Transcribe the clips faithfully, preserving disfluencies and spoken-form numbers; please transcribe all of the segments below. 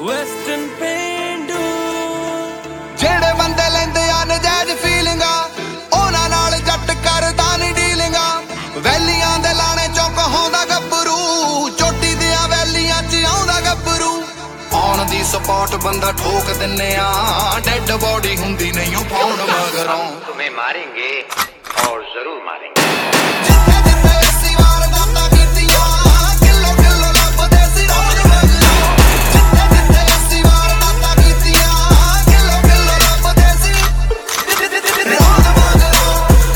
Western ਪੇਂਡੂ ਜਿਹੜੇ ਬੰਦੇ ਲੈਂਦੇ ਆ ਨਜਾਇਜ਼ ਫੀਲਿੰਗਾ ਉਹਨਾਂ ਨਾਲ ਜੱਟ ਕਰਦਾ ਨਹੀਂ ਡੀਲਿੰਗਾ। ਵੈਲੀਆਂ ਦੇ ਲਾਣੇ ਚੋਂ ਕਹਾਉਂਦਾ ਗੱਭਰੂ ਚੋਟੀ ਦੀਆਂ ਵੈਲੀਆਂ ਚ ਆਉਂਦਾ ਗੱਭਰੂ। ਆਉਣ ਦੀ ਸਪੋਰਟ ਬੰਦਾ ਠੋਕ ਦਿੰਨੇ ਆ ਡੈਡ ਬੋਡੀ ਹੁੰਦੀ ਨਹੀਂ ਉਹ ਪਾਉਣ ਮਗਰੋਂ। तुम्हें मारेंगे और जरूर मारेंगे। ਜਿੱਥੇ ਜਿੱਥੇ ਅਸੀਂ ਵਾਰਦਾਤਾਂ ਕੀਤੀਆਂ ਕਿਲੋ ਕਿਲੋ ਲੱਭਦੇ ਸੀ ਰੋਜ਼ ਮਗਰੋਂ। ਜਿੱਥੇ ਜਿੱਥੇ ਅਸੀਂ ਵਾਰਦਾਤਾਂ ਕੀਤੀਆਂ ਕਿਲੋ ਕਿਲੋ ਲੱਭਦੇ ਸੀ ਰੋਜ਼ ਮਗਰੋਂ।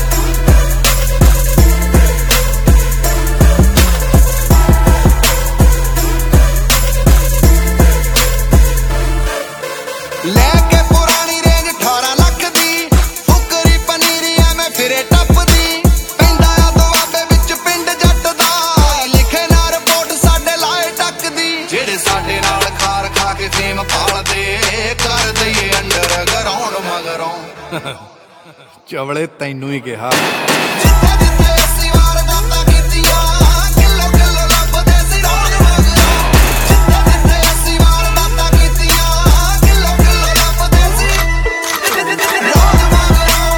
ਲੈ ਕੇ ਪੁਰਾਣੀ ਰੇਂਜ ਅਠਾਰਾਂ ਲੱਖ ਦੀ ਫੁਕਰੀ ਪਨੀਰੀ ਐਵੇਂ ਫਿਰੇ ਟੱਪਦੀ। ਪੈਂਦਾ ਆ ਦੁਆਬੇ ਵਿੱਚ ਪਿੰਡ ਜੱਟ ਦਾ ਲਿਖੇ ਨਾ ਰਿਪੋਰਟ ਸਾਡੇ ਲਾਏ ਟੱਕਦੀ। ਜਿਹੜੇ ਸਾਡੇ ਨਾਲ ਖਾਰ ਖਾ ਕੇ ਫੇਮ ਪਾਲਦੇ ਕਰ ਦਈਏ ਅੰਡਰ ਗਰਾਉਂਡ ਮਗਰੋਂ। ਚਵਲੇ ਤੈਨੂੰ ਹੀ ਕਿਹਾ। ਜਿੱਥੇ ਜਿੱਥੇ ਅਸੀਂ ਵਾਰਦਾਤਾਂ ਕੀਤੀਆਂ ਕਿਲੋ ਕਿਲੋ ਲੱਭਦੇ ਸੀ ਰੋਜ਼ ਮਗਰੋਂ। ਜਿੱਥੇ ਜਿੱਥੇ ਅਸੀਂ ਵਾਰਦਾਤਾਂ ਕੀਤੀਆਂ ਕਿਲੋ ਕਿਲੋ ਲੱਭਦੇ ਸੀ ਰੋਜ਼ ਮਗਰੋਂ।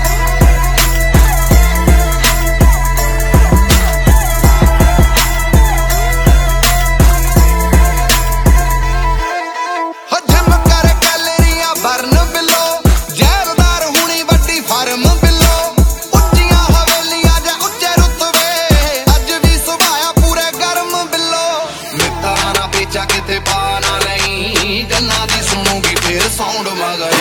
ਹਜਮ ਕਰ ਕੈਲਰੀਆਂ ਬਰਨ ਬਿੱਲੋ ਜ਼ਹਿਰਦਾਰ ਹੁਣੀ ਵੱਡੀ ਫਾਰਮ ਬਿੱਲੋ। ਉੱਚੀਆਂ ਹਵੇਲੀਆਂ ਜਾਂ ਉੱਚੇ ਰੁਤਬੇ ਅੱਜ ਵੀ ਸੁਭਾਇਆ ਪੂਰੇ ਗਰਮ ਬਿੱਲੋ। ਮਿੱਤਰਾਂ ਨਾ ਵੇਚਾ ਕਿਤੇ ਪਾ ਨਾ ਲਈ ਗੰਨਾ ਦੀ ਸੁਣੂਗੀ ਫੇਰ ਸਾਊਂਡ ਮਗਰ।